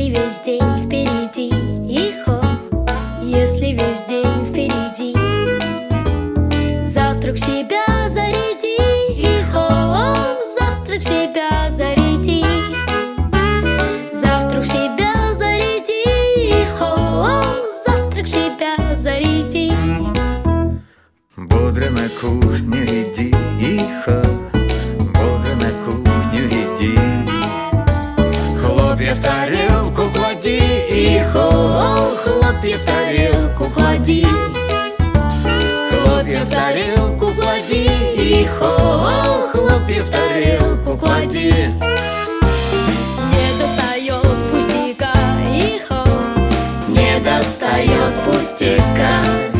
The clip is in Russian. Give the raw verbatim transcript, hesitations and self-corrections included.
Если весь день впереди, ихо, если весь день впереди, завтрак в себя заряди, ихо, завтрак в себя заряди, завтрак в себя заряди, ихо, завтрак в себя заряди. Бодро на кухню иди, ихо, бодро на кухню иди. Хлопья в тарелку клади, ихо, хлопья в тарелку клади. Хлопья в тарелку клади, ихо, хлопья в тарелку клади. Не достает пустяка, ихо, Не достает пустяка.